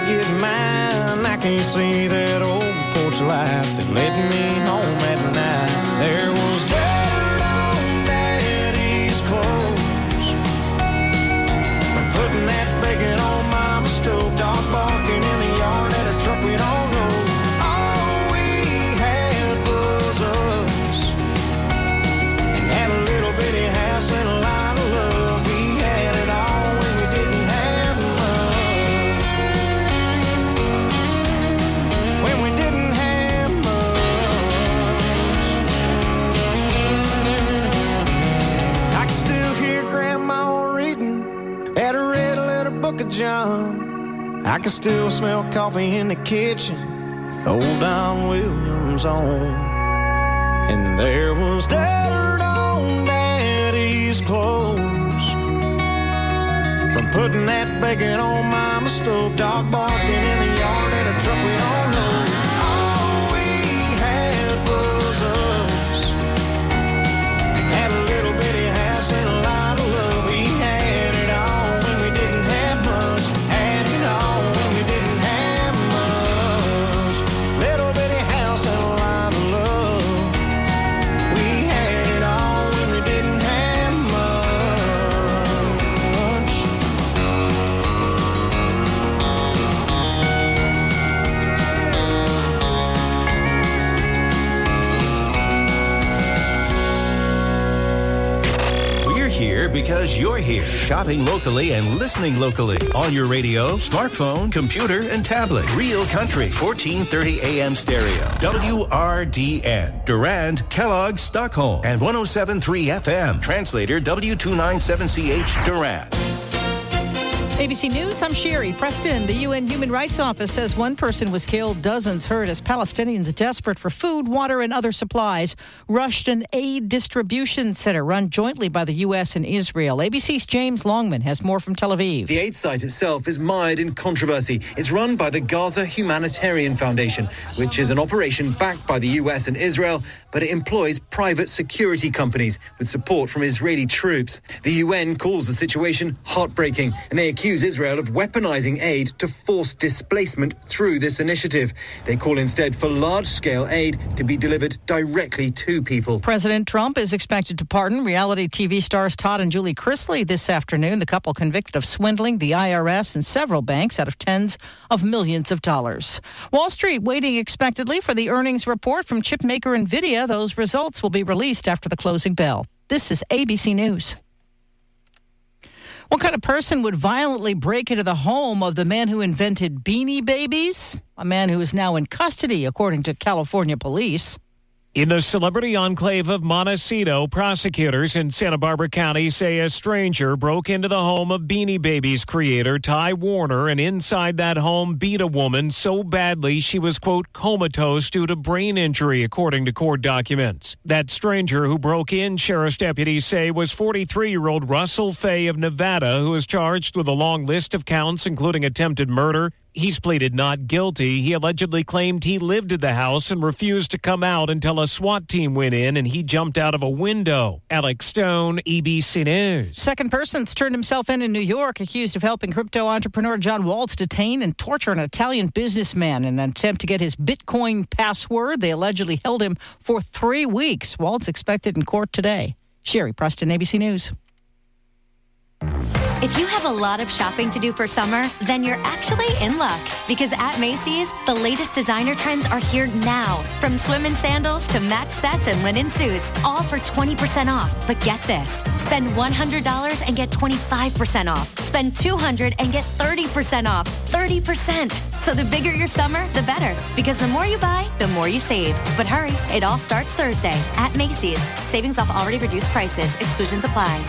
get mine. I can't see that old porch light that led me home at night. There was dirt on Daddy's clothes from putting that bacon on Mama's stove. Dog barking in the yard at a truck we don't know. All we had was us, and had a little bitty house and a lot of love. We had it all when we didn't have much. When we didn't have much. I can still hear Grandma reading at a red letter book of John. I can still smell coffee in the kitchen, old Don Williams on. And there was dirt on Daddy's clothes from putting that bacon on Mama's stove. Dog barking in the yard at a truck we don't know. All we had was us, and had a little bitty house and a lot of love. We had it all when we didn't have much. Had it all when we didn't have much. Little bitty house and a lot of love. We had it all when we didn't have much. We're here because you're here, shopping locally and listening locally on your radio, smartphone, computer, and tablet. Real Country, 1430 AM stereo. WRDN, Durand, Kellogg, Stockholm, and 107.3 FM. Translator W297CH, Durand. ABC News, I'm Sherry Preston. The UN Human Rights Office says one person was killed, dozens hurt as Palestinians desperate for food, water, and other supplies rushed an aid distribution center run jointly by the U.S. and Israel. ABC's James Longman has more from Tel Aviv. The aid site itself is mired in controversy. It's run by the Gaza Humanitarian Foundation, which is an operation backed by the U.S. and Israel, but it employs private security companies with support from Israeli troops. The UN calls the situation heartbreaking, and they accuse Israel of weaponizing aid to force displacement through this initiative. They call instead for large-scale aid to be delivered directly to people. President Trump is expected to pardon reality TV stars Todd and Julie Chrisley this afternoon. The couple convicted of swindling the IRS and several banks out of tens of millions of dollars. Wall Street waiting expectantly for the earnings report from chipmaker NVIDIA. Those results will be released after the closing bell. This is ABC News. What kind of person would violently break into the home of the man who invented Beanie Babies? A man who is now in custody, according to California police. In the celebrity enclave of Montecito, prosecutors in Santa Barbara County say a stranger broke into the home of Beanie Babies creator Ty Warner and inside that home beat a woman so badly she was, quote, comatose due to brain injury, according to court documents. That stranger who broke in, sheriff's deputies say, was 43-year-old Russell Fay of Nevada, who is charged with a long list of counts, including attempted murder. He's pleaded not guilty. He allegedly claimed he lived at the house and refused to come out until a SWAT team went in and he jumped out of a window. Alex Stone, ABC News. Second person's turned himself in New York, accused of helping crypto entrepreneur John Waltz detain and torture an Italian businessman in an attempt to get his Bitcoin password. They allegedly held him for 3 weeks. Waltz expected in court today. Sherry Preston, ABC News. If you have a lot of shopping to do for summer, then you're actually in luck. Because at Macy's, the latest designer trends are here now. From swim and sandals to match sets and linen suits, all for 20% off. But get this, spend $100 and get 25% off. Spend $200 and get 30% off. 30%. So the bigger your summer, the better. Because the more you buy, the more you save. But hurry, it all starts Thursday at Macy's. Savings off already reduced prices. Exclusions apply.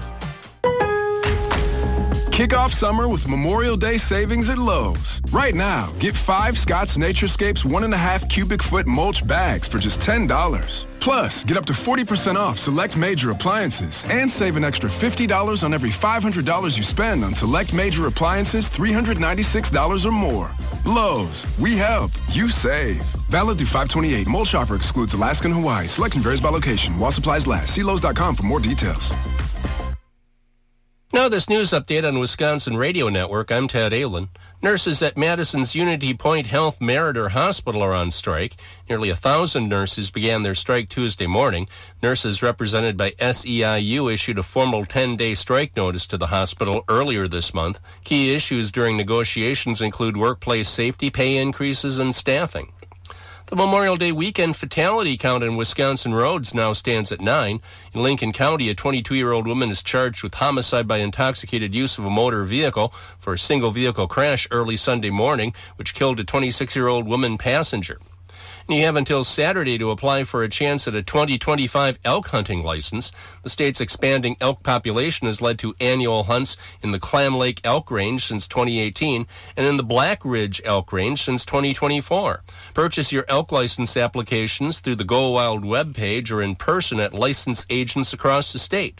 Kick off summer with Memorial Day savings at Lowe's. Right now, get 5 Scott's Naturescapes 1.5 cubic foot mulch bags for just $10. Plus, get up to 40% off select major appliances and save an extra $50 on every $500 you spend on select major appliances $396 or more. Lowe's, we help, you save. Valid through 5/28. Mulch offer excludes Alaska and Hawaii. Selection varies by location. While supplies last. See Lowe's.com for more details. Now this news update on Wisconsin Radio Network. I'm Ted Ahlin. Nurses at Madison's Unity Point Health Meriter Hospital are on strike. Nearly 1,000 nurses began their strike Tuesday morning. Nurses represented by SEIU issued a formal 10-day strike notice to the hospital earlier this month. Key issues during negotiations include workplace safety, pay increases, and staffing. The Memorial Day weekend fatality count in Wisconsin roads now stands at 9. In Lincoln County, a 22-year-old woman is charged with homicide by intoxicated use of a motor vehicle for a single-vehicle crash early Sunday morning, which killed a 26-year-old woman passenger. And you have until Saturday to apply for a chance at a 2025 elk hunting license. The state's expanding elk population has led to annual hunts in the Clam Lake Elk Range since 2018 and in the Black Ridge Elk Range since 2024. Purchase your elk license applications through the Go Wild webpage or in person at licensed agents across the state.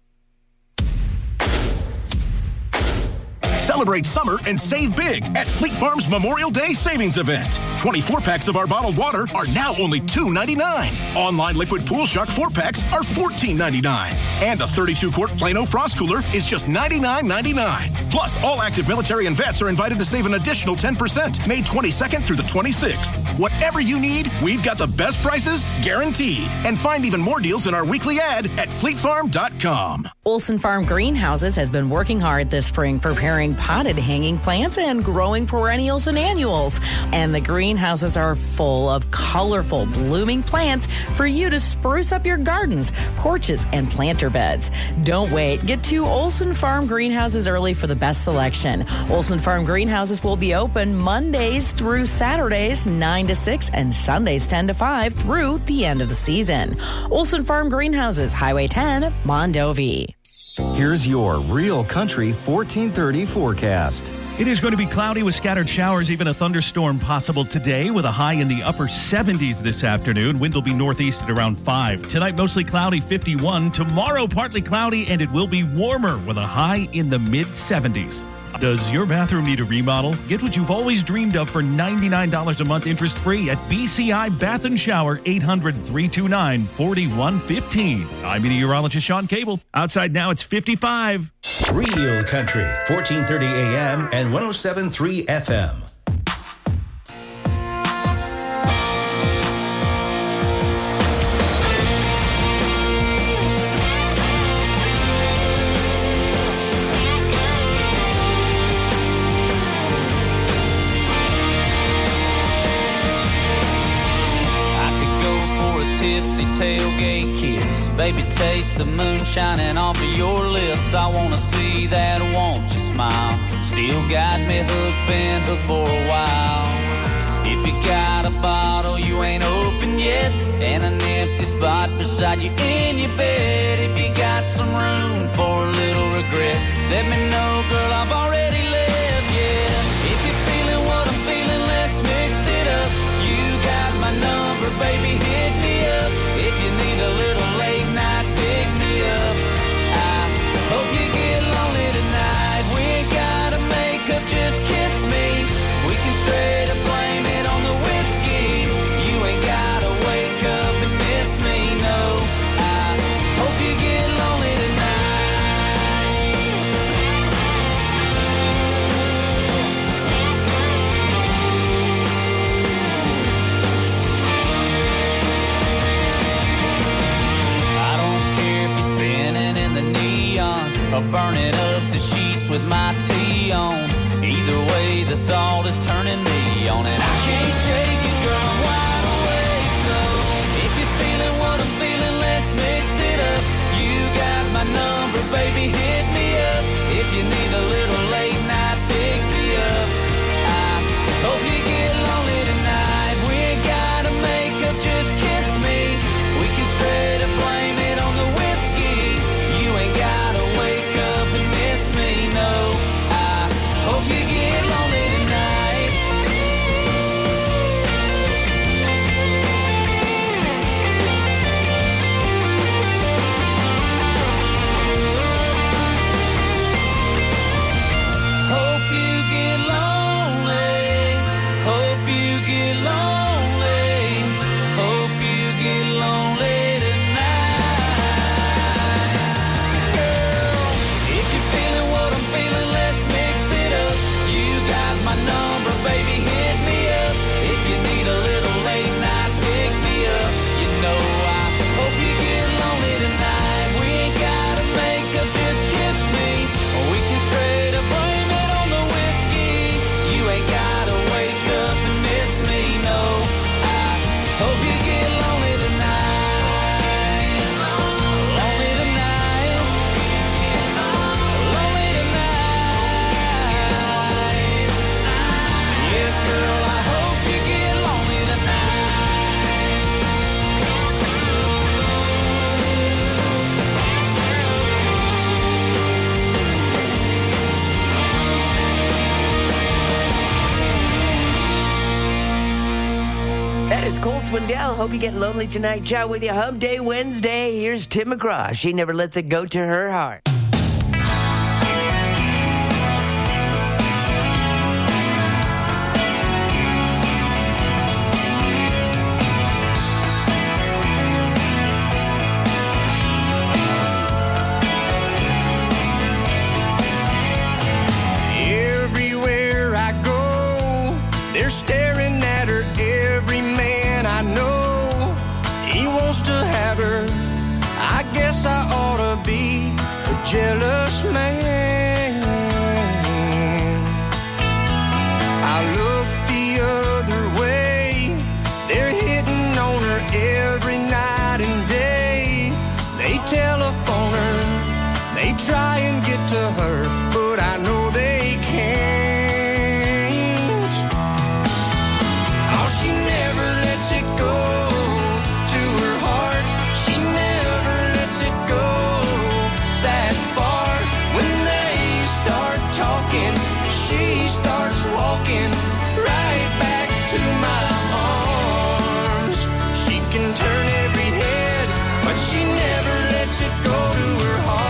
Celebrate summer and save big at Fleet Farm's Memorial Day Savings Event. 24 packs of our bottled water are now only $2.99. Online liquid Pool Shark 4-packs are $14.99. And a 32-quart Plano Frost Cooler is just $99.99. Plus, all active military and vets are invited to save an additional 10%, May 22nd through the 26th. Whatever you need, we've got the best prices guaranteed. And find even more deals in our weekly ad at fleetfarm.com. Olson Farm Greenhouses has been working hard this spring preparing potted hanging plants and growing perennials and annuals. And the greenhouses are full of colorful blooming plants for you to spruce up your gardens, porches, and planter beds. Don't wait. Get to Olson Farm Greenhouses early for the best selection. Olson Farm Greenhouses will be open Mondays through Saturdays 9 to 6 and Sundays 10 to 5 through the end of the season. Olson Farm Greenhouses, Highway 10, Mondovi. Here's your Real Country 1430 forecast. It is going to be cloudy with scattered showers, even a thunderstorm possible today with a high in the upper 70s this afternoon. Wind will be northeast at around 5. Tonight, mostly cloudy, 51. Tomorrow, partly cloudy, and it will be warmer with a high in the mid-70s. Does your bathroom need a remodel? Get what you've always dreamed of for $99 a month interest-free at BCI Bath & Shower, 800-329-4115. I'm meteorologist Sean Cable. Outside now, it's 55. Real Country, 1430 AM and 107.3 FM. Tipsy tailgate kiss, baby, taste the moon shining off of your lips. I wanna see that, won't you smile? Still got me hooked, been hooked for a while. If you got a bottle you ain't open yet, and an empty spot beside you in your bed, if you got some room for a little regret, let me know, girl, I've already left, yeah. If you're feeling what I'm feeling, let's mix it up. You got my number, baby, hit me up. If you need a little late night, pick me up. I hope you get lonely tonight. We ain't gotta make up, just kiss me. We can straight up blame it on the whiskey. You ain't gotta wake up and miss me, no. I hope you get lonely or burning up the sheets with my tea on. Either way, the thought is turning me on, and I can't shake it, girl, I'm wide awake. So if you're feeling what I'm feeling, let's mix it up. You got my number, baby, hit me up. If you need a little late night, pick me up. I hope you get lonely tonight. We ain't gotta make up, just kiss me. We can straight up blame it on the whiskey. You ain't gotta wake up and miss me, no. I hope you get lonely tonight. Swindell. Hope you get lonely tonight. Chat with you. Hump Day Wednesday. Here's Tim McGraw. She never lets it go to her heart. Everywhere I go, they're staring at her. Every man I know, he wants to have her. I guess I ought to be a jealous man. I look the other way, they're hitting on her every night and day. They telephone her, they try and get to her, but I know they can't. Oh, she never lets it go to her heart. She never lets it go that far. When they start talking, she starts walking right back to my arms. She can turn every head, but she never lets it go to her heart.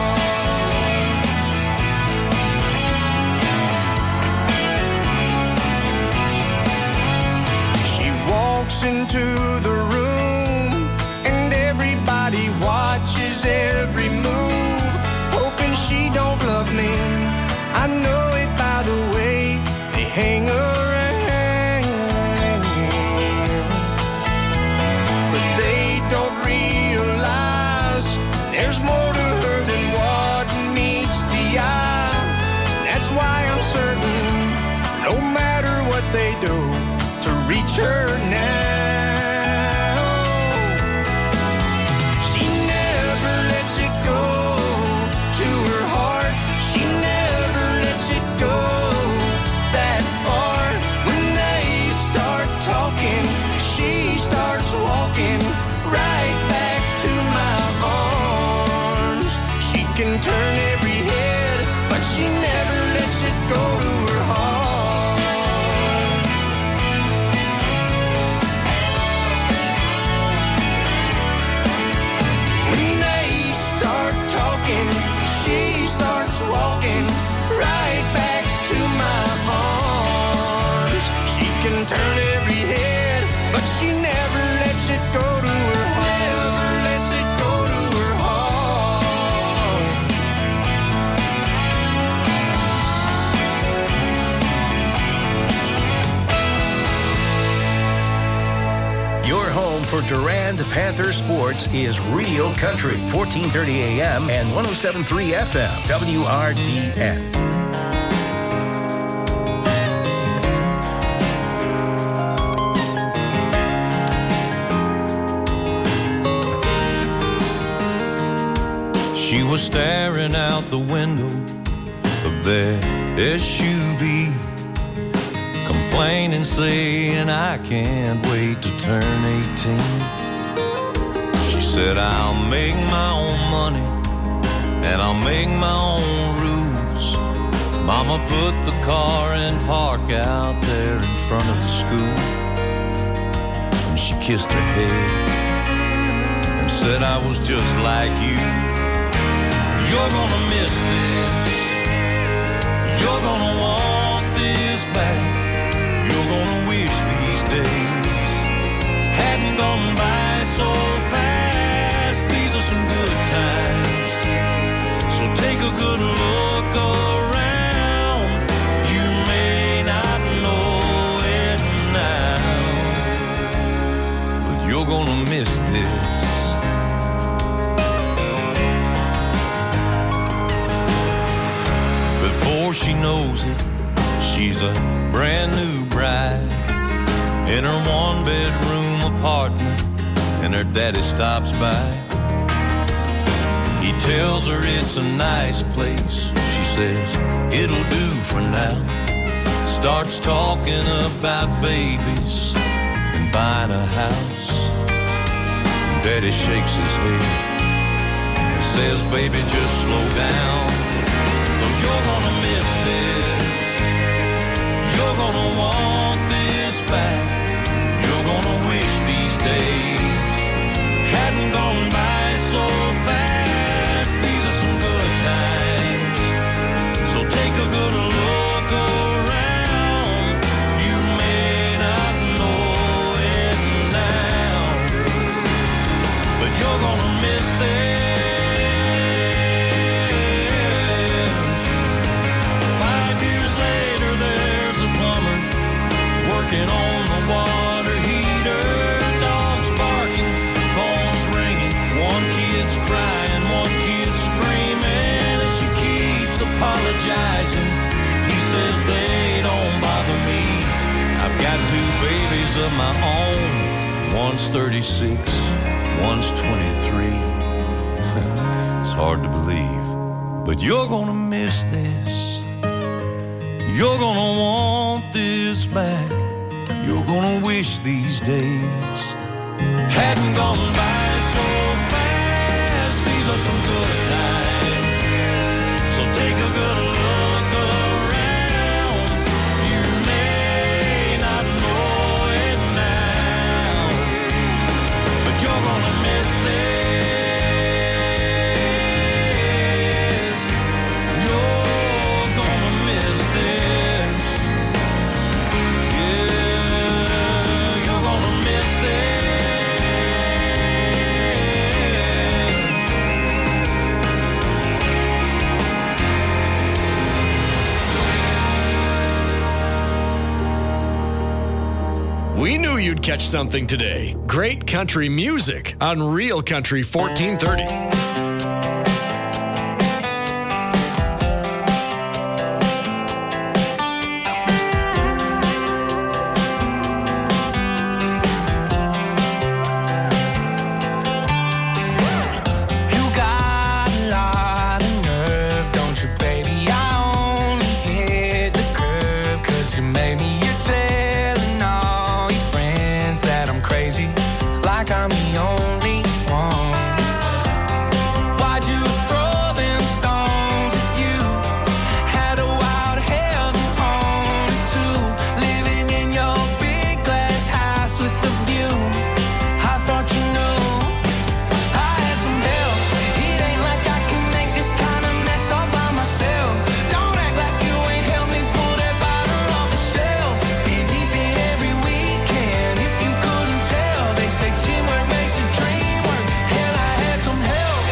She walks into the room and everybody watches every move, hoping she don't love me. I know it by the way they hang around, but they don't realize there's more to her than what meets the eye. That's why I'm certain, no matter what they do to reach her now, she never lets it go to her heart. She never lets it go that far. When they start talking, she starts walking right back to my arms. She can turn every head, but she never lets it go to her heart. When they start talking, she starts walking right back to my arms. She can turn every head, but she never lets it go to her heart. Never lets it go to her heart. Your home for Durand Panther sports is Real Country, 1430 AM and 107.3 FM, WRDN. She was staring out the window of that SUV, complaining, saying, I can't wait to turn 18. She said, I'll make my own money and I'll make my own rules. Mama put the car in park out there in front of the school, and she kissed her head and said, I was just like you. You're gonna miss this. You're gonna want this back. You're gonna wish these days hadn't gone by so fast. These are some good times, so take a good look around. You may not know it now, but you're gonna miss this. Before she knows it, she's a brand new bride in her one-bedroom apartment, and her daddy stops by. He tells her it's a nice place. She says, it'll do for now. Starts talking about babies and buying a house. Daddy shakes his head and says, baby, just slow down. You're gonna miss this. You're gonna want this back. You're gonna wish these of my own. One's 36, one's 23. It's hard to believe, but you're gonna miss this. You're gonna want this back. You're gonna wish these days hadn't gone by so fast. These are some good times, so take a good look around. You may not know it now, but you're gonna miss this. You're gonna miss this. Yeah, you're gonna miss this. We knew you'd catch something today. Great country music on Real Country 1430. Like I'm the only one. Why'd you throw them stones at you? Had a wild hell you wanted to. Living in your big glass house with the view. I thought you knew I had some help. It ain't like I can make this kind of mess all by myself. Don't act like you ain't helped me pull that bottle off the shelf. Been deep in every weekend. If you couldn't tell, they say teamwork makes a dream work. Hell, I had some help.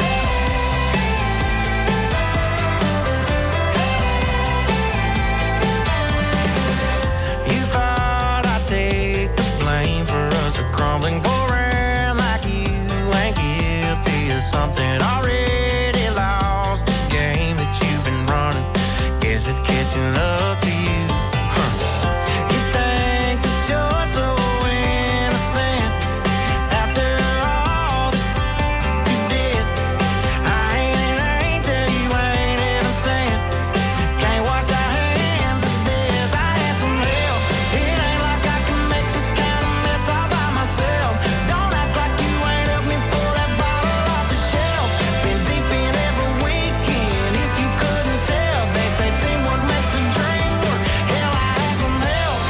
You thought I'd take the blame for us a crumbling, go around like you ain't guilty of something. Already lost the game that you've been running. Guess it's catching up to you. You think that you're so innocent after all that you did. I ain't an angel, you ain't innocent. Can't wash our hands of this. I had some help. It ain't like I can make this kind of mess all by myself. Don't act like you ain't helped me pull that bottle off the shelf. Been deep in every weekend. If you couldn't tell, they say teamwork makes the dream work. Hell, I had some help.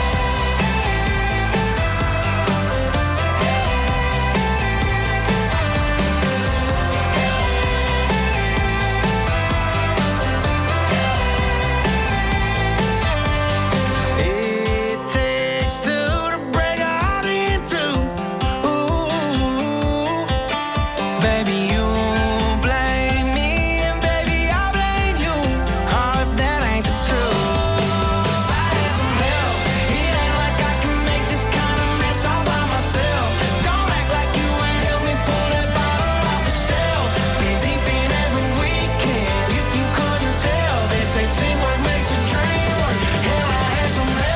It takes two to break a heart in two. Ooh, baby, you blame me, and baby, I blame you. Oh, if that ain't the truth. I had some help. It ain't like I can make this kind of mess all by myself. Don't act like you ain't helped me pull that bottle off the shelf. Been deep in every weekend. If you couldn't tell, they say teamwork makes a dream work. Hell, I had some help.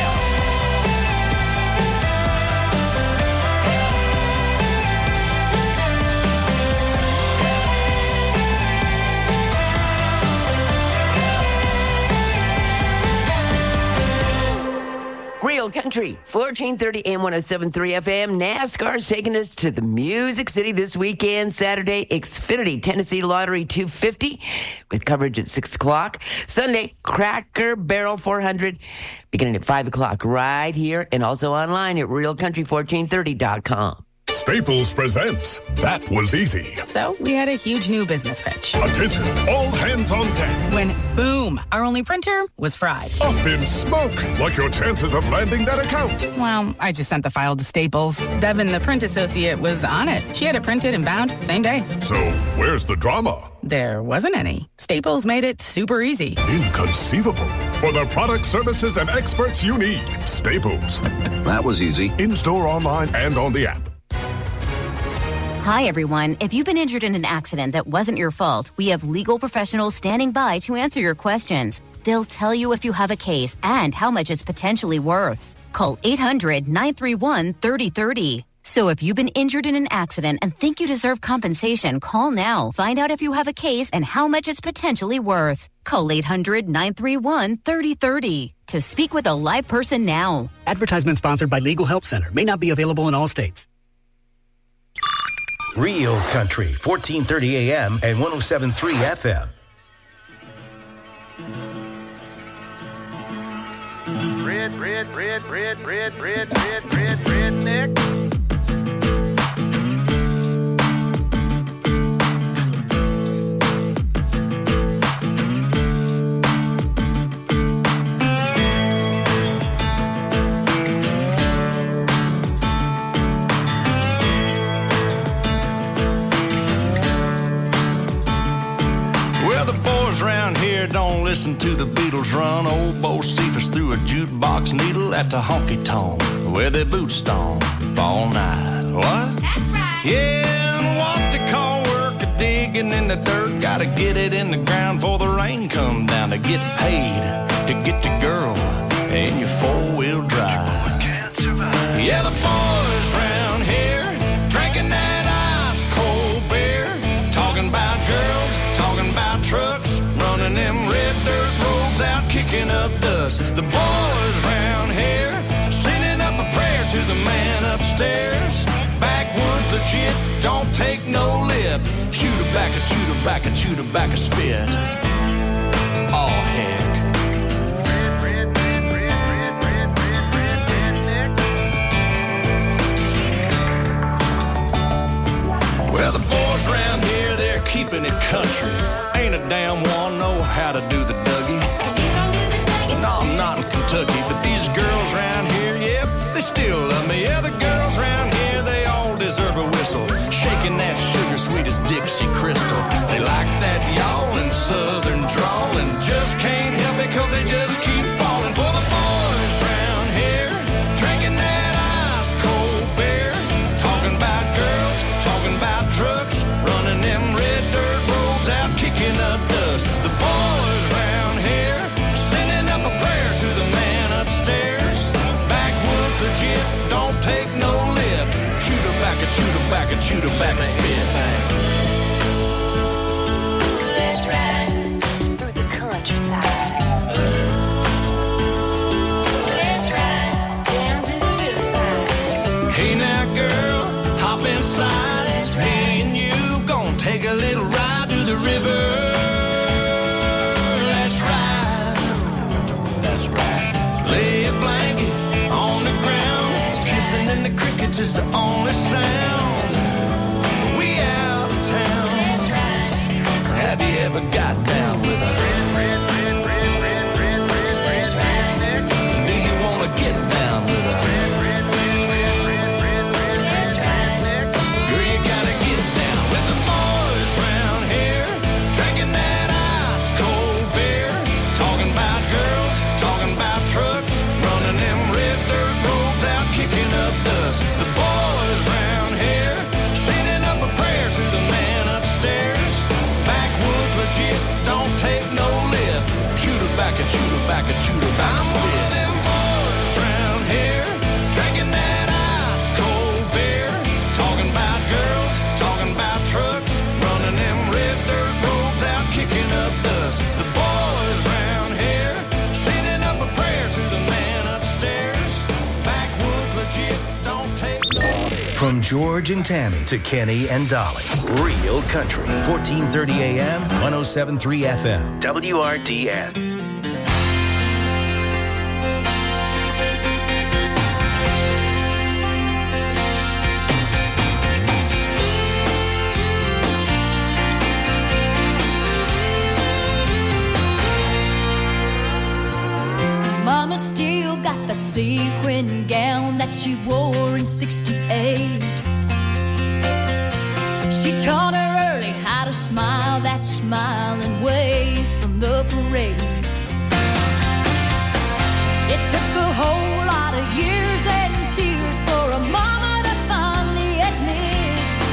Real Country, 1430 AM 107.3 FM. NASCAR's taking us to the Music City this weekend. Saturday, Xfinity Tennessee Lottery 250 with coverage at 6 o'clock. Sunday, Cracker Barrel 400 beginning at 5 o'clock right here and also online at realcountry1430.com. Staples presents That Was Easy. So we had a huge new business pitch. Attention, all hands on deck. When, boom, our only printer was fried. Up in smoke, like your chances of landing that account. Well, I just sent the file to Staples. Devin, the print associate, was on it. She had it printed and bound same day. So where's the drama? There wasn't any. Staples made it super easy. Inconceivable. For the product, services, and experts you need, Staples. That was easy. In-store, online, and on the app. Hi, everyone. If you've been injured in an accident that wasn't your fault, we have legal professionals standing by to answer your questions. They'll tell you if you have a case and how much it's potentially worth. Call 800-931-3030. So if you've been injured in an accident and think you deserve compensation, call now. Find out if you have a case and how much it's potentially worth. Call 800-931-3030 to speak with a live person now. Advertisement sponsored by Legal Help Center. May not be available in all states. Real Country, 1430 AM and 107.3 FM. Redneck. Well, the boys around here don't listen to the Beatles run. Old Bo Cephas threw a jukebox needle at the honky-tonk where they boot stomp all night. What? That's right. Yeah, and what they call work a digging in the dirt. Gotta get it in the ground before the rain come down to get paid, to get the girl in your four-wheel drive. Yeah, the boys around here drinking that ice-cold beer, talking about girls, talking about trucks, running them red dirt roads out, kicking up dust. The boys around here sending up a prayer to the man upstairs. Backwoods legit, don't take no lip. Shoot her back and shoot her back and shoot her back a spit. Oh, heck. Well, the boys around here, they're keeping it country. Ain't a damn one know how to do the Dougie. No, I'm not in Kentucky, but these girls around here, yep, they still love me. Yeah, the girls around here, they all deserve a whistle. Shaking that sugar sweet as Dixie Crystal. They like that yawling southern drawl and just can't help it cause they just keep falling for the boys around here. Drinking that ice cold beer, talking about girls, talking about trucks, running them red dirt roads out, kicking up dust. The boys around here sending up a prayer to the man upstairs. Backwoods legit, don't take no lip. Shoot her back and shoot her back and shoot her back and spit. Let's ride through the countryside. Let's ride down to the riverside. Hey now girl, hop inside. Me and you gon' take a little ride to the river. Let's ride. That's right. Lay a blanket on the ground. Kissing in the crickets is the only sound. We out of town. That's right. Have you ever got down with a do you wanna get down with a girl, you gotta get down with the boys round here, drinking that ice cold beer, talking about girls, talking about trucks, running them red dirt roads out, kicking up dust. The boys round here sending up a prayer to the man upstairs. Backwoods legit, don't take no lip. Shoot her back and shoot her back and shoot her back. I'm one of them boys round here, drinking that ice cold beer, talking about girls, talking about trucks, running them red dirt roads out, kicking up dust. The boys round here sending up a prayer to the man upstairs. Backwoods legit, don't take no lip. From George and Tammy to Kenny and Dolly. Real Country, 1430 AM, 107.3 FM, WRDN. Mama still got that sequin gown that she wore in '68. She taught her early how to smile that smiling way from the parade. It took a whole lot of years and tears for a mama to finally admit,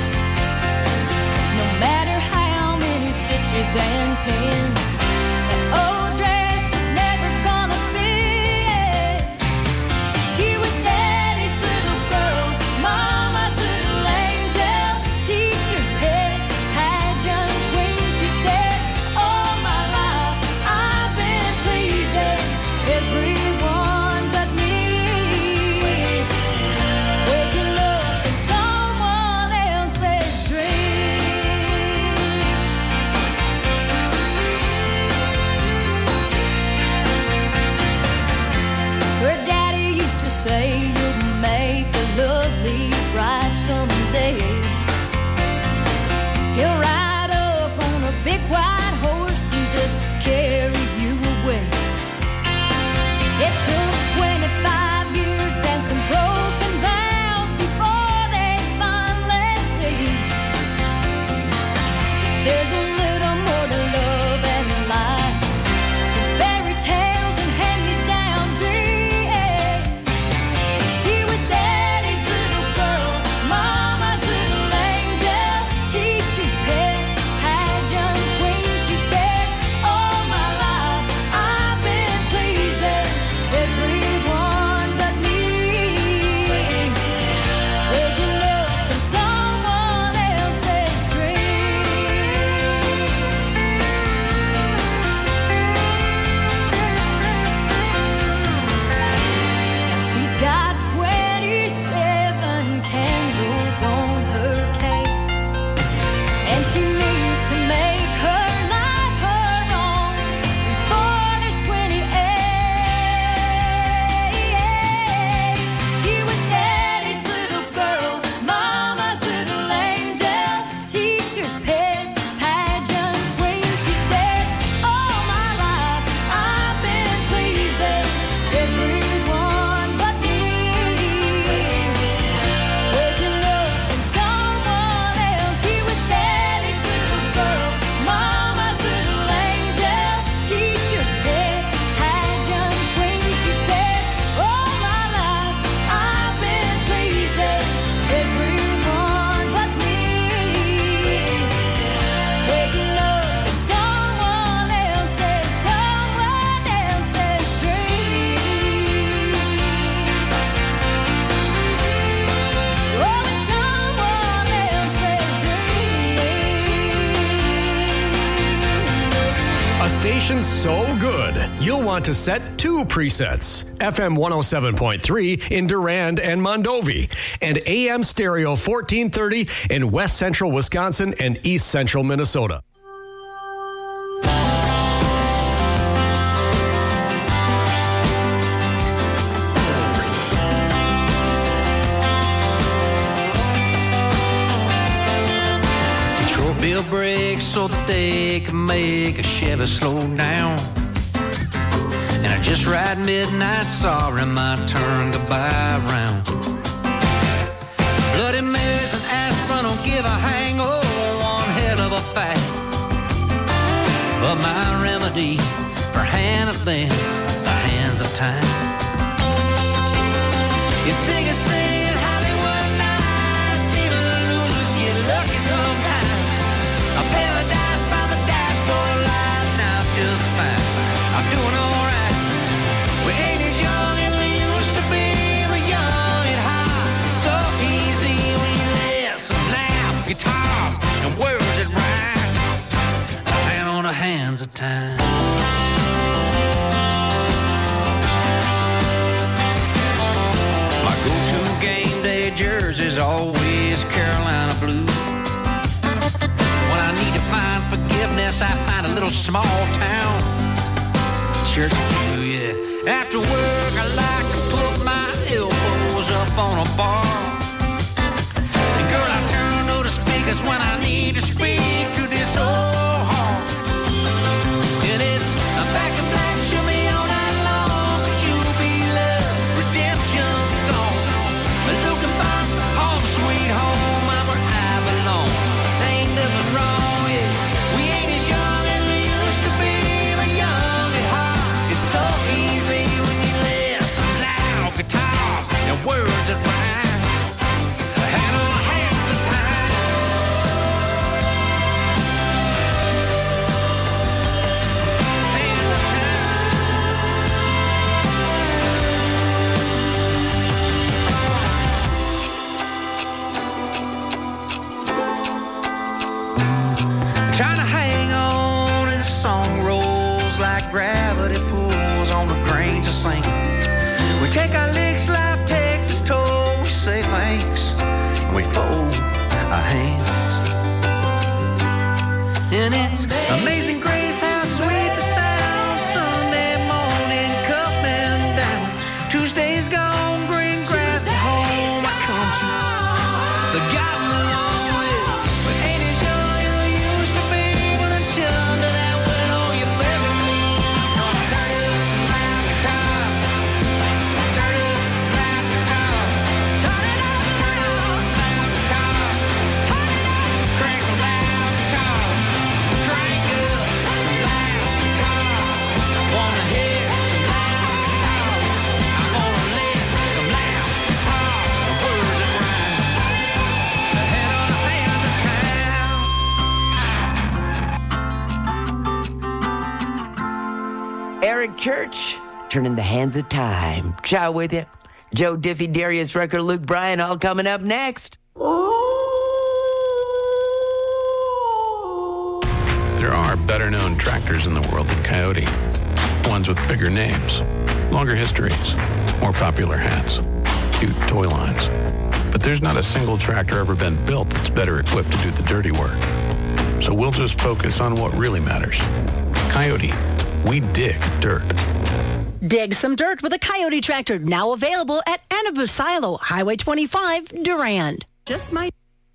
no matter how many stitches and pins, that old dress was never gonna fit. She was white horse and just carry you away. It took 25 years and some broken vows before they finally say there's a little more to love and life. Fairy tales and hand-me-down dreams. She was daddy's little girl, mama's little angel, teacher's pet, pageant queen. She said, all my life I've been pleasing everyone but me. Waking up in someone else's dream. She's got 27 candles on her cake, and she means to make her life her own before there's 28. She was daddy's little girl, mama's little angel, teacher's pet, pageant queen. She said, all my life I've been pleasing everyone but me. Waking up in someone else. She was daddy's little girl, mama's little angel, teacher's pet, pageant queen. She said, all my life I've been pleasing everyone but me. Waking up in someone else's dream. Oh, it's someone else's dream. A station so good, you'll want to set 2 presets. FM 107.3 in Durand and Mondovi, and AM stereo 1430 in West Central Wisconsin and East Central Minnesota. Control bill brakes so that they can make a Chevy slow down. And I just ride midnight, sorry, my turn goodbye round. Bloody Marys and aspirin don't give a hang, oh, one hell of a fight. But my remedy for handling the hands of time. You sing and sing Hollywood nights, even losers get lucky sometimes. A paradise by the dashboard light, now just fine. I'm doing alright. We ain't as young as we used to be, but young and high. It's so easy when you listen loud guitars and words that rhyme. A hand on the hands of time. My go-to game day jersey's always Carolina blue. When I need to find forgiveness, I find a little small town church pew, yeah. After work, I like to put my elbows up on a bar. And girl, I turn to the speakers when I need to speak to this old heart. And it's a back in black, show me all night long. Could you be love, redemption song? Looking back, home sweet home, I'm where I belong. There ain't nothing wrong, yeah. We ain't as young as we used to be, but young at heart. It's so easy when you listen loud guitars and words that rhyme. Hand on a hand of time. Hand of time. Trying to hang on as the song rolls like gravity pulls on the grains of sand. We take our licks, life takes its toll. We say thanks, and we fold our hands. And it's amazing grace how sweet the sound. Sunday morning coming down. Tuesday's gone, green grass at home. I come to the gotten along with. But ain't as young as we used to be, but until Eric Church, Turning the Hands of Time. Ciao with you. Joe Diffie, Darius Rucker, Luke Bryan, all coming up next. There are better-known tractors in the world than Coyote. Ones with bigger names, longer histories, more popular hats, cute toy lines. But there's not a single tractor ever been built that's better equipped to do the dirty work. So we'll just focus on what really matters. Coyote, we dig dirt. Dig some dirt with a Coyote tractor, now available at Anabusilo, Highway 25, Durand. Just might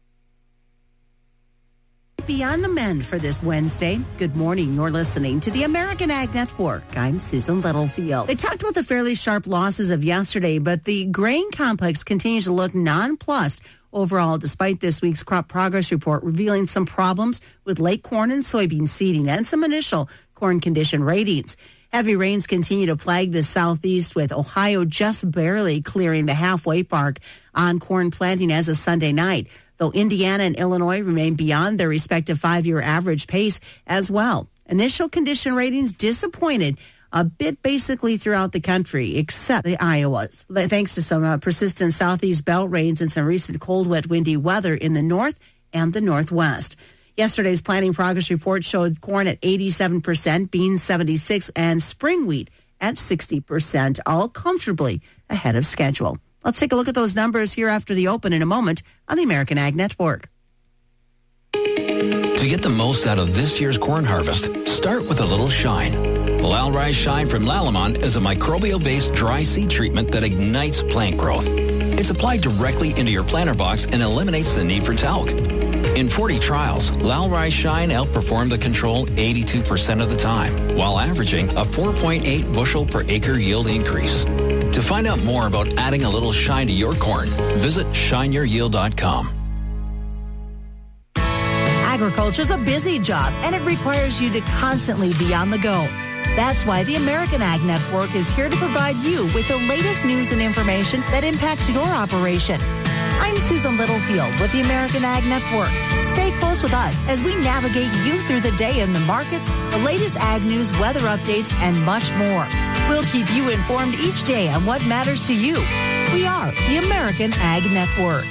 be on the mend for this Wednesday. Good morning. You're listening to the American Ag Network. I'm Susan Littlefield. They talked about the fairly sharp losses of yesterday, but the grain complex continues to look nonplussed overall, despite this week's crop progress report revealing some problems with late corn and soybean seeding and some initial corn condition ratings. Heavy rains continue to plague the southeast, with Ohio just barely clearing the halfway mark on corn planting as of Sunday night, though Indiana and Illinois remain beyond their respective 5-year average pace as well. Initial condition ratings disappointed a bit basically throughout the country, except the Iowas, thanks to some persistent southeast belt rains and some recent cold, wet, windy weather in the north and the northwest. Yesterday's planting progress report showed corn at 87%, beans 76%, and spring wheat at 60%, all comfortably ahead of schedule. Let's take a look at those numbers here after the open in a moment on the American Ag Network. To get the most out of this year's corn harvest, start with a little Shine. Lalrise Shine from Lalamont is a microbial-based dry seed treatment that ignites plant growth. It's applied directly into your planter box and eliminates the need for talc. In 40 trials, Lalrise Shine outperformed the control 82% of the time, while averaging a 4.8 bushel per acre yield increase. To find out more about adding a little shine to your corn, visit shineyouryield.com. Agriculture is a busy job, and it requires you to constantly be on the go. That's why the American Ag Network is here to provide you with the latest news and information that impacts your operation. I'm Susan Littlefield with the American Ag Network. Stay close with us as we navigate you through the day in the markets, the latest ag news, weather updates, and much more. We'll keep you informed each day on what matters to you. We are the American Ag Network.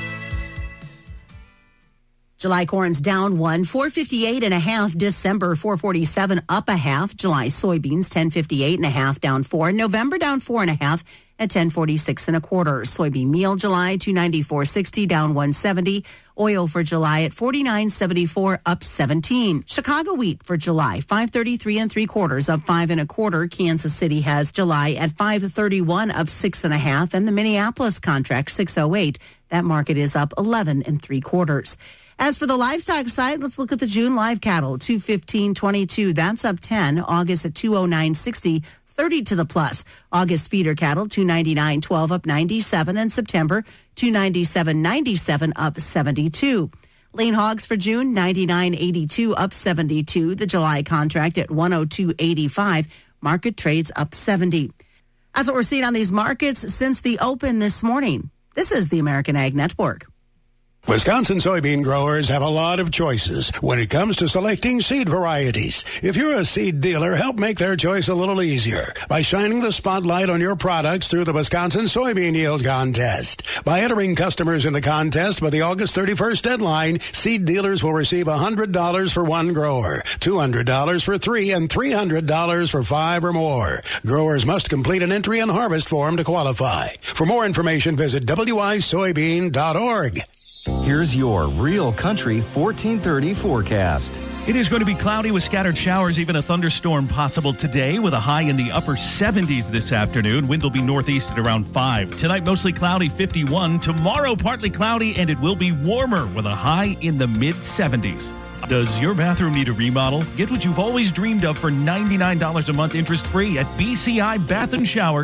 July corn's down 1, 458.5. December 447, up a half. July soybeans 1058.5, down 4. November down 4.5 at 1046.25. Soybean meal July 294.60, down 170. Oil for July at 49.74, up 17. Chicago wheat for July 533.75, up 5.25. Kansas City has July at 531, up 6.5, and the Minneapolis contract 608. That market is up 11.75. As for the livestock side, let's look at the June live cattle, 215.22. That's up 10. August at 209.60, 30 to the plus. August feeder cattle, 299.12, up 97. And September, 297.97, up 72. Lean hogs for June, 99.82, up 72. The July contract at 102.85. Market trades up 70. That's what we're seeing on these markets since the open this morning. This is the American Ag Network. Wisconsin soybean growers have a lot of choices when it comes to selecting seed varieties. If you're a seed dealer, help make their choice a little easier by shining the spotlight on your products through the Wisconsin Soybean Yield Contest. By entering customers in the contest by the August 31st deadline, seed dealers will receive $100 for one grower, $200 for 3, and $300 for 5 or more. Growers must complete an entry and harvest form to qualify. For more information, visit wisoybean.org. Here's your Real Country 1430 forecast. It is going to be cloudy with scattered showers, even a thunderstorm possible today with a high in the upper 70s this afternoon. Wind will be northeast at around 5. Tonight, mostly cloudy, 51. Tomorrow, partly cloudy, and it will be warmer with a high in the mid-70s. Does your bathroom need a remodel? Get what you've always dreamed of for $99 a month interest-free at BCI Bath & Shower,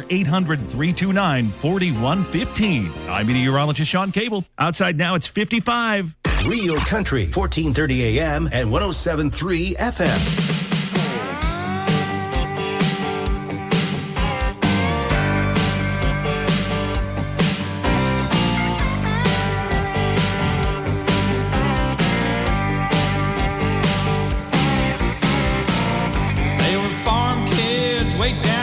800-329-4115. I'm meteorologist Sean Cable. Outside now, it's 55. Real Country, 1430 AM and 107.3 FM. Way down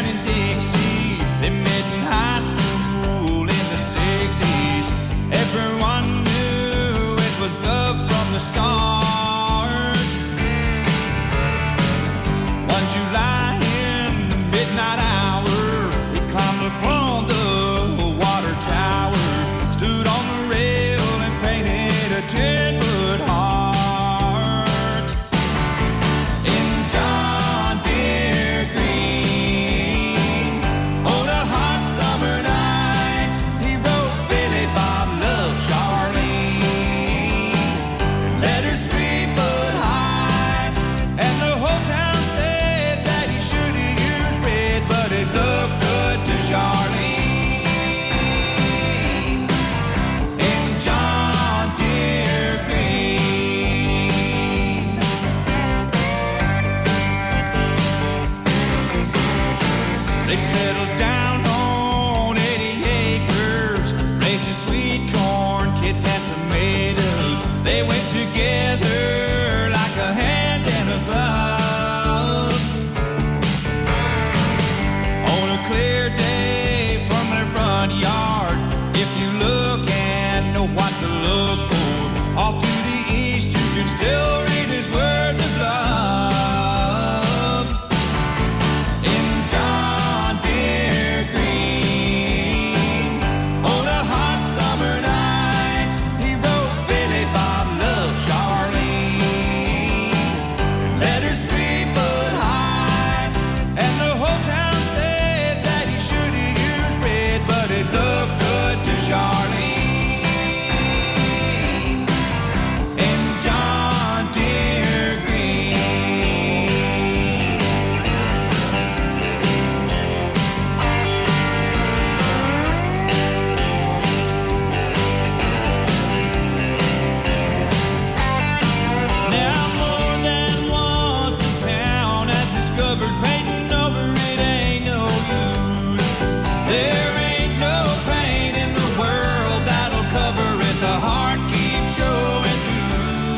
They settled down on 80 acres, raising sweet corn, kids and tomatoes. They went together like a hand and a glove. On a clear day from their front yard, if you look and know what to look for, off to the east you can still read his words of love. In John Deere green, on a hot summer night, he wrote Billy Bob loves Charlene. Letters 3 foot high, and the whole town said that he should have used red, but it looked good to Charlene. In John Deere green. Now more than once in town has discovered painting over it ain't no use. There ain't no paint in the world that'll cover it. The heart keeps showing through.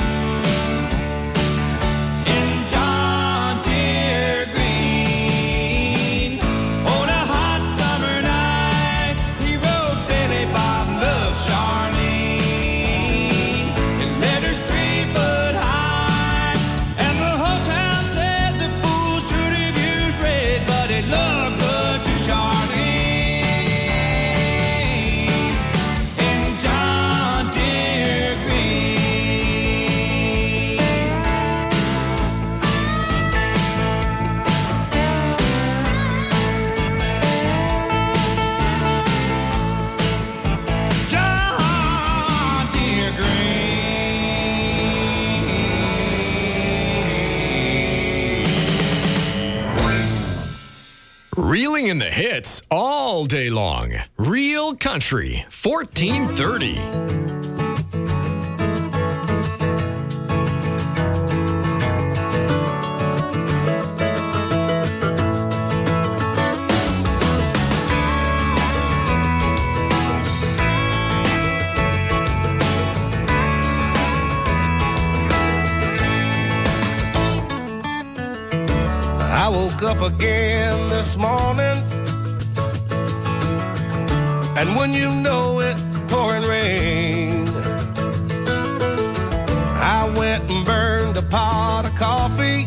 In John Deere green, on a hot summer night, he wrote Billy Bob loves Charlene. In letters 3 foot high, and the whole town said the fool should have used red, but it looked good to Charlene. In John Deere green. John Deere Reeling in the hits all day long. Real Country, 1430. I woke up again this morning, and when you know it, pouring rain. I went and burned a pot of coffee,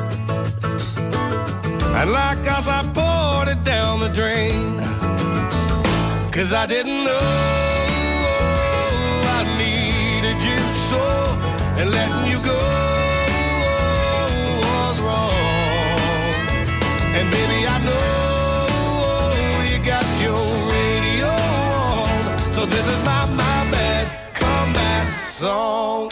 and like us, I poured it down the drain. 'Cause I didn't know I needed you so, and letting you go was wrong. And baby, I know you got your radio on, so this is my bad comeback song.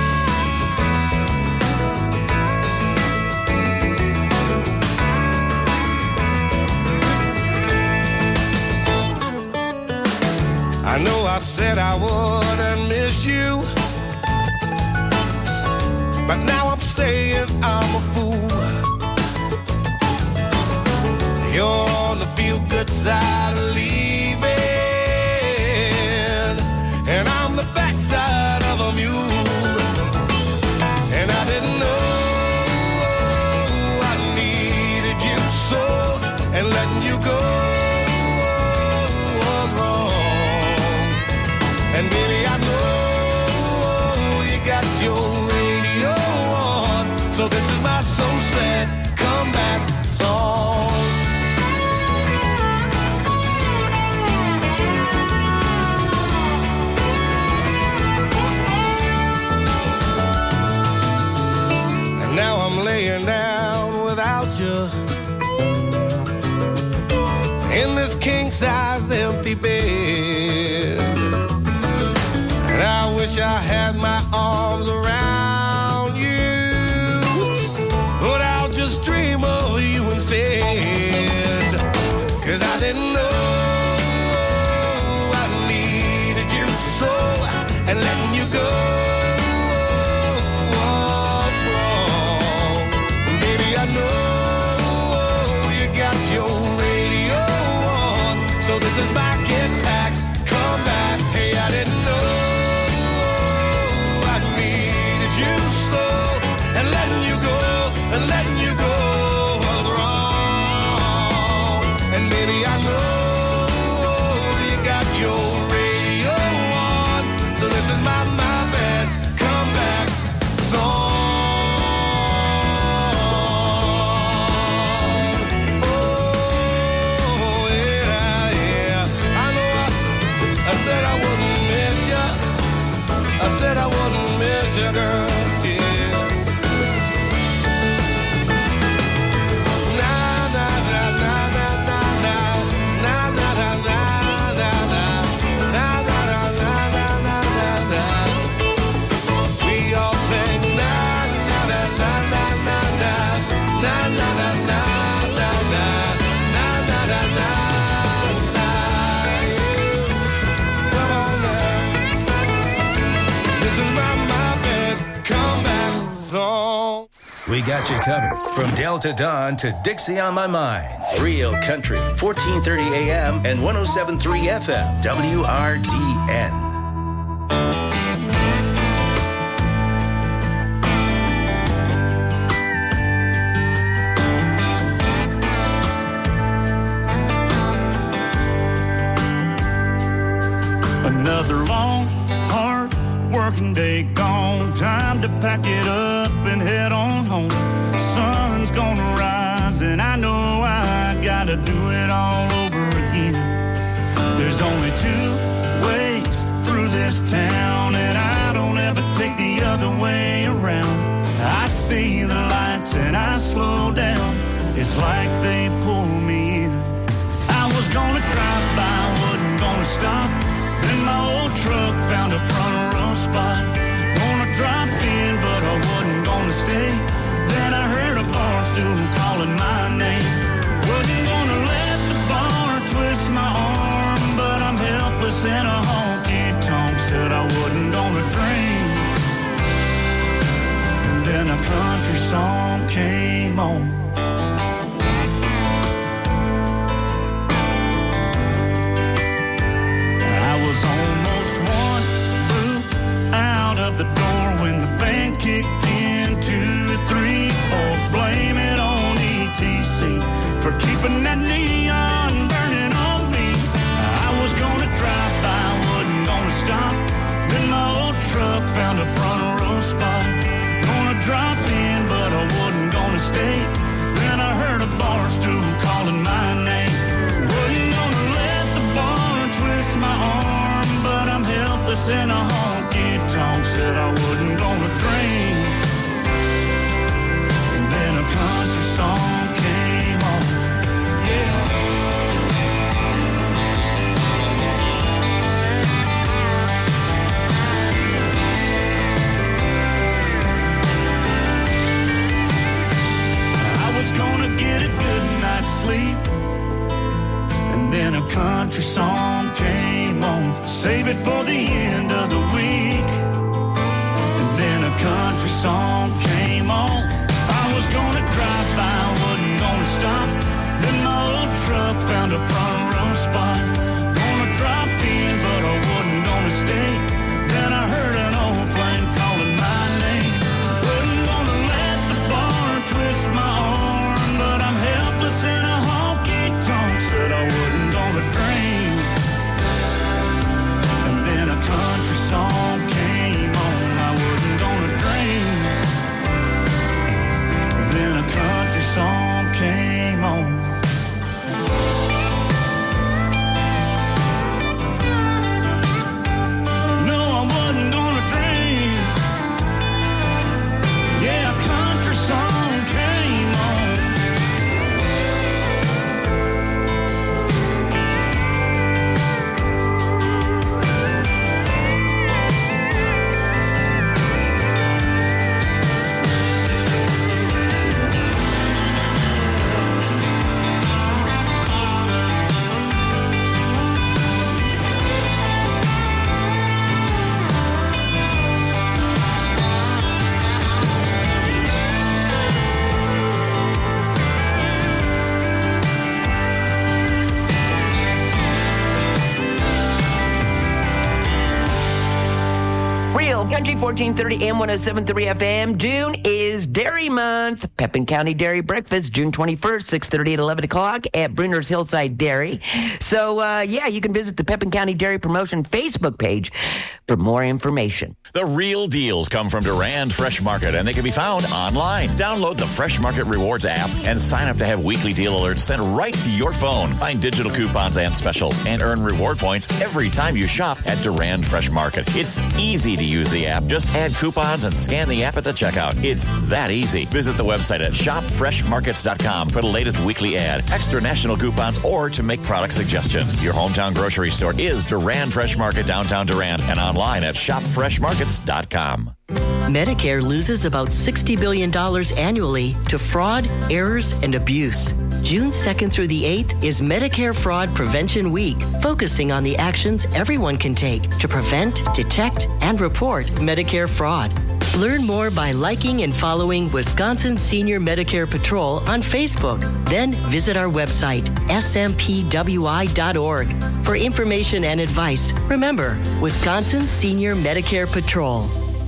I know I said I wouldn't miss you, but now I'm saying I'm a fool. You're on the feel-good side of leaving, and I'm the backside of a mule. And I didn't know I needed you so, and letting you go was wrong. And baby, I know you got your radio on, so this is my so sad comeback song. Now I'm laying down without you in this king-size empty bed, and I wish I had my arms around you, but I'll just dream of you instead. 'Cause I didn't know I needed you so, and letting you go I know you got your We got you covered. From Delta Dawn to Dixie on My Mind. Real Country, 1430 AM and 107.3 FM. WRDN. Another long, hard working day gone. Time to pack it up and head on home. Sun's gonna rise and I know I gotta do it all over again. There's only two ways through this town and I don't ever take the other way around. I see the lights and I slow down. It's like they pull me in. I was gonna drive by, wasn't gonna stop. Then my old truck found a front row spot. Gonna drop in, but I wasn't gonna stay. Then I heard a bar stool calling my name. Wasn't gonna let the bar twist my arm, but I'm helpless in a honky-tonk. Said I wasn't gonna drink. And then a country song came on. Almost one boot out of the door when the band kicked in. 2, 3, 4, blame it on ETC for keeping that neon burning on me. I was gonna drive by, wasn't gonna stop. Then my old truck found a front row spot. Gonna drop in, but I wasn't gonna stay. Then I heard a bar stool calling my name. Wasn't gonna let the bar twist my arm, but I'm helpless in a honky-tonk. Said I wasn't gonna drink. And then a country song came on. Yeah. I was gonna get a good night's sleep. And then a country song came on. Save it for the end of the week. And then a country song came on. I was gonna drive by, wasn't gonna stop. Then my old truck found a front row spot. Gonna drop in, but I wasn't gonna stay. Then I heard an old plane calling my name. Wasn't gonna let the bar twist my arm, but I'm helpless in a honky-tonk. Said I wasn't gonna drink. And then a country song came on. I wasn't gonna drink. Then a country song came on. No, I wasn't gonna drink. Yeah, a country song came on. Country 1430 AM 107.3 FM. June is Dairy Month. Pepin County Dairy Breakfast, June 21st, 6:30 at 11 o'clock at Brunner's Hillside Dairy. So, yeah, you can visit the Pepin County Dairy Promotion Facebook page for more information. The real deals come from Durand Fresh Market, and they can be found online. Download the Fresh Market Rewards app and sign up to have weekly deal alerts sent right to your phone. Find digital coupons and specials and earn reward points every time you shop at Durand Fresh Market. It's easy to use the app. Just add coupons and scan the app at the checkout. It's that easy. Visit the website at shopfreshmarkets.com for the latest weekly ad, extra national coupons, or to make product suggestions. Your hometown grocery store is Durand Fresh Market, downtown Durand, and online at shopfreshmarkets.com. Medicare loses about $60 billion annually to fraud, errors, and abuse. June 2nd through the 8th is Medicare Fraud Prevention Week, focusing on the actions everyone can take to prevent, detect, and report Medicare fraud. Learn more by liking and following Wisconsin Senior Medicare Patrol on Facebook. Then visit our website, smpwi.org, for information and advice. Remember, Wisconsin Senior Medicare Patrol.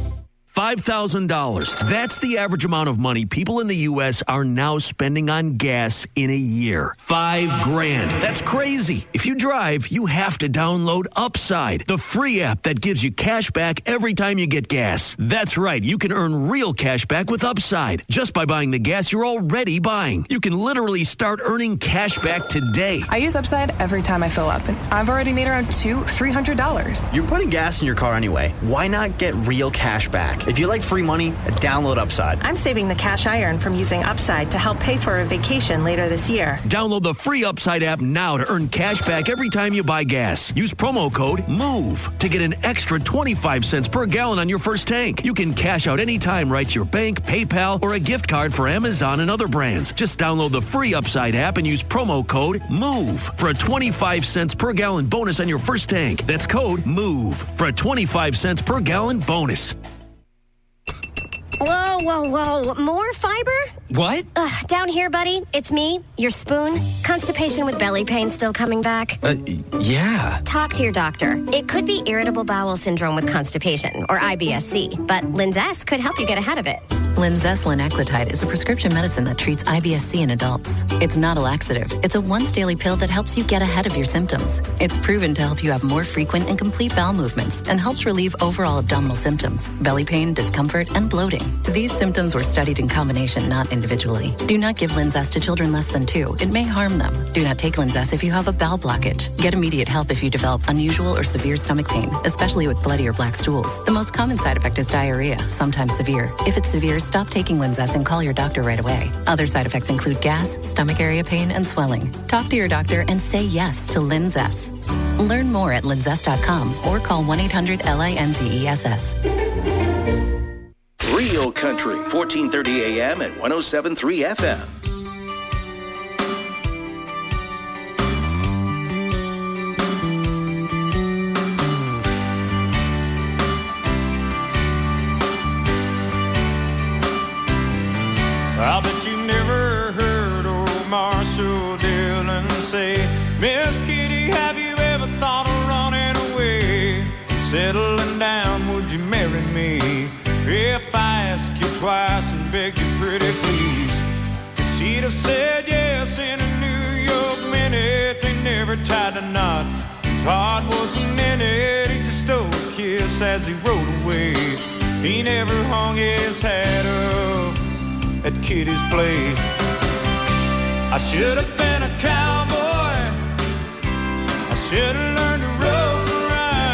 $5,000. That's the average amount of money people in the U.S. are now spending on gas in a year. $5,000. That's crazy. If you drive, you have to download Upside, the free app that gives you cash back every time you get gas. That's right. You can earn real cash back with Upside just by buying the gas you're already buying. You can literally start earning cash back today. I use Upside every time I fill up, and I've already made around $200-$300. You're putting gas in your car anyway. Why not get real cash back? If you like free money, download Upside. I'm saving the cash I earn from using Upside to help pay for a vacation later this year. Download the free Upside app now to earn cash back every time you buy gas. Use promo code MOVE to get an extra 25 cents per gallon on your first tank. You can cash out anytime right to your bank, PayPal, or a gift card for Amazon and other brands. Just download the free Upside app and use promo code MOVE for a 25 cents per gallon bonus on your first tank. That's code MOVE for a 25 cents per gallon bonus. Whoa, whoa, whoa. More fiber? What? Down here, buddy. It's me, your spoon. Constipation with belly pain still coming back? Yeah. Talk to your doctor. It could be irritable bowel syndrome with constipation, or IBS-C, but Linzess could help you get ahead of it. Linzess linaclotide is a prescription medicine that treats IBS-C in adults. It's not a laxative. It's a once-daily pill that helps you get ahead of your symptoms. It's proven to help you have more frequent and complete bowel movements and helps relieve overall abdominal symptoms, belly pain, discomfort, and bloating. These symptoms were studied in combination, not individually. Do not give Linzess to children less than 2. It may harm them. Do not take Linzess if you have a bowel blockage. Get immediate help if you develop unusual or severe stomach pain, especially with bloody or black stools. The most common side effect is diarrhea, sometimes severe. If it's severe, stop taking Linzess and call your doctor right away. Other side effects include gas, stomach area pain, and swelling. Talk to your doctor and say yes to Linzess. Learn more at linzess.com or call 1-800-LINZESS. Real Country, 1430 AM and 107.3 FM. I bet you never heard old Marshall Dillon say, Miss Kitty, have you ever thought of running away? Settling down, would you marry me? If I asked you twice and begged you pretty please, she'd have said yes in a New York minute. They never tied a knot, his heart wasn't in it. He just stole a kiss as he rode away. He never hung his hat up at Kitty's place. I should have been a cowboy, I should have learned to rope and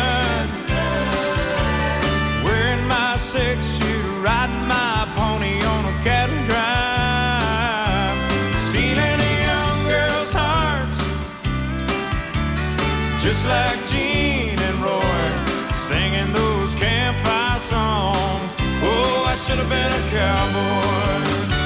ride, wearing my 6-shooter, riding my pony on a cattle drive, stealing a young girl's hearts, just like Gene and Roy, singing those campfire songs. Oh, I should have been a cowboy.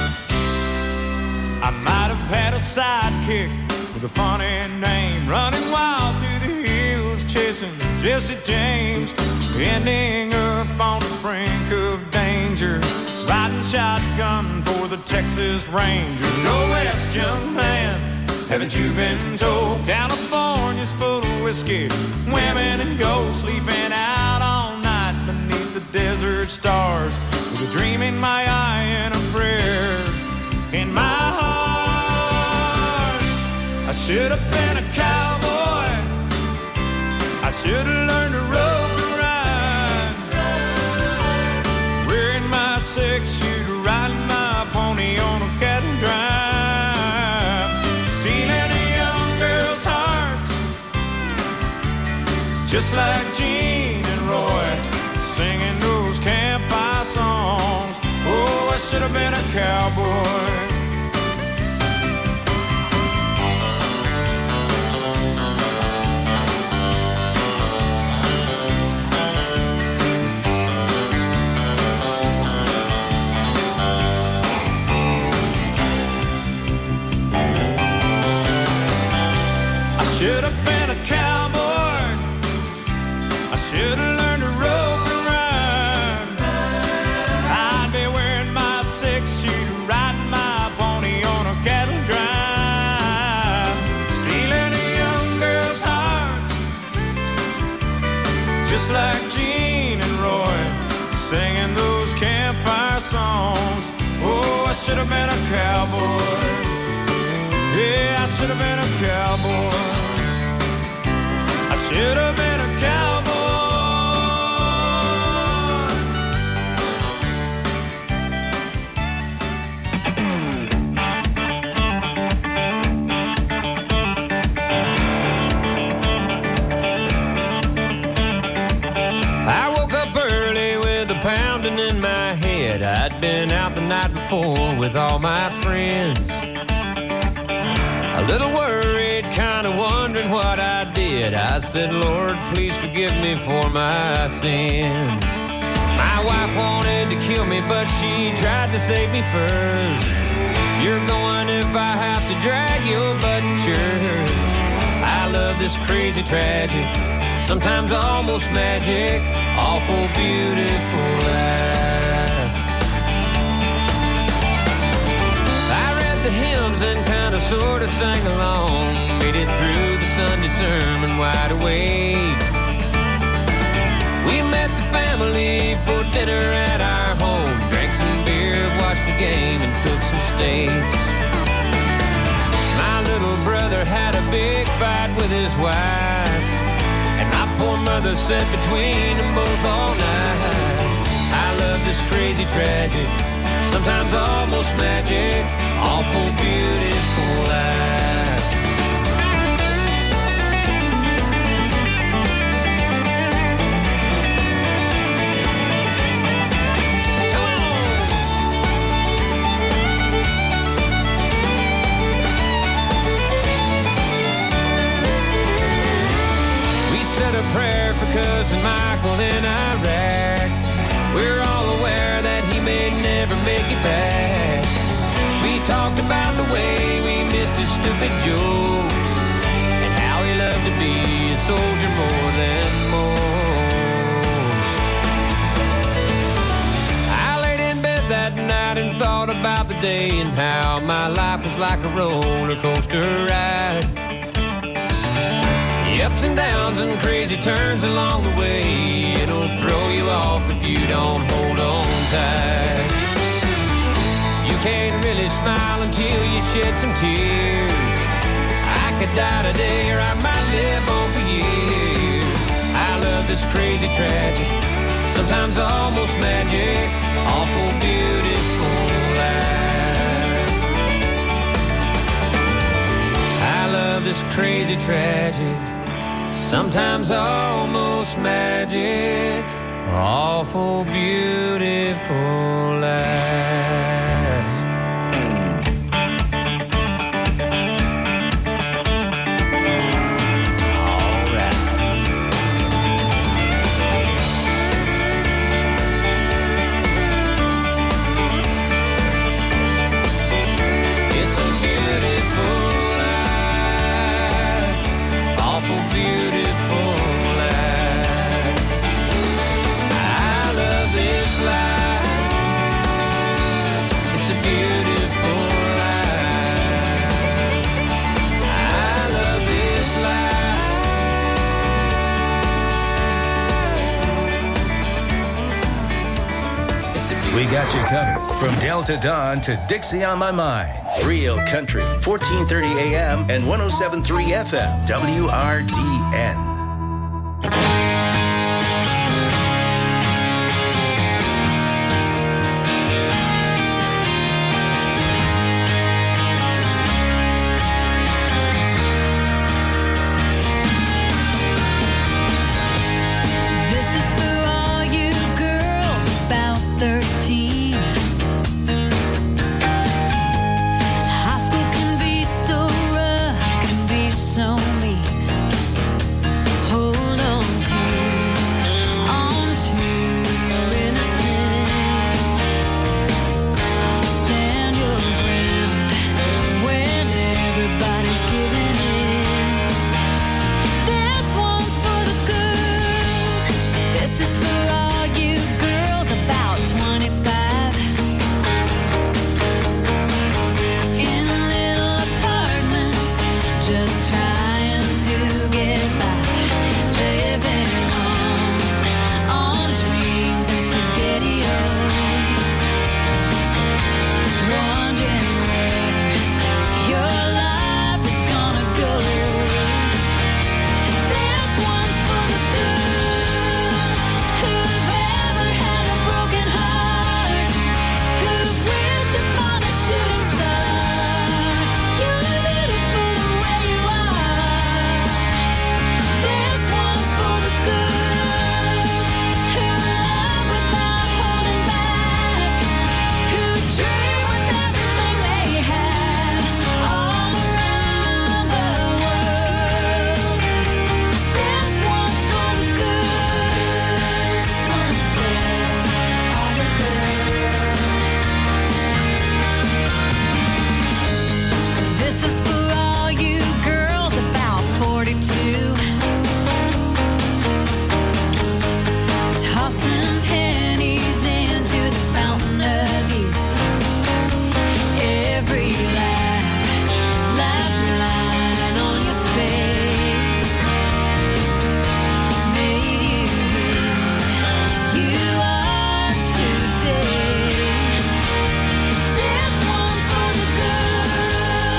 I might have had a sidekick with a funny name, running wild through the hills, chasing Jesse James, ending up on the brink of danger, riding shotgun for the Texas Rangers. No West, young man, haven't you been told? California's full of whiskey, women and gold, sleeping out all night beneath the desert stars, with a dream in my eye and a prayer in my heart. I should have been a cowboy, I should have learned to rope and ride, wearing my 6-shooter, riding my pony on a cattle drive, stealing a young girl's hearts, just like Gene and Roy, singing those campfire songs. Oh, I should have been a cowboy. should have been a cowboy. I should have learned to rope and run. I'd be wearing my 6-shooter, riding my pony on a cattle drive, stealing a young girl's hearts, just like Gene and Roy, singing those campfire songs. Oh, I should have been a cowboy. Yeah, I should have been a cowboy. I should have been a cowboy. I woke up early with a pounding in my head. I'd been out the night before with all my friends. A little worried, kind of wondering what I did. I said, Lord, please forgive me for my sins. My wife wanted to kill me, but she tried to save me first. You're going if I have to drag your butt to church. I love this crazy tragic, sometimes almost magic, awful beautiful life. I read the hymns and kind of sort of sang along, made it through the Sunday sermon wide awake. We met the family for dinner at our home, drank some beer, watched the game, and cooked some steaks. My little brother had a big fight with his wife, and my poor mother sat between them both all night. I love this crazy tragic, sometimes almost magic, awful beautiful life. Said a prayer for cousin Michael in Iraq. We're all aware that he may never make it back. We talked about the way we missed his stupid jokes and how he loved to be a soldier more than most. I laid in bed that night and thought about the day and how my life was like a roller coaster ride. The ups and downs and crazy turns along the way, it'll throw you off if you don't hold on tight. You can't really smile until you shed some tears. I could die today or I might live on for years. I love this crazy tragic, sometimes almost magic, awful beautiful life. I love this crazy tragic, sometimes almost magic, awful beautiful life. All right. It's a beautiful life, awful beautiful. We got you covered from Delta Dawn to Dixie on My Mind. Real Country, 1430 AM and 107.3 FM, WRDN.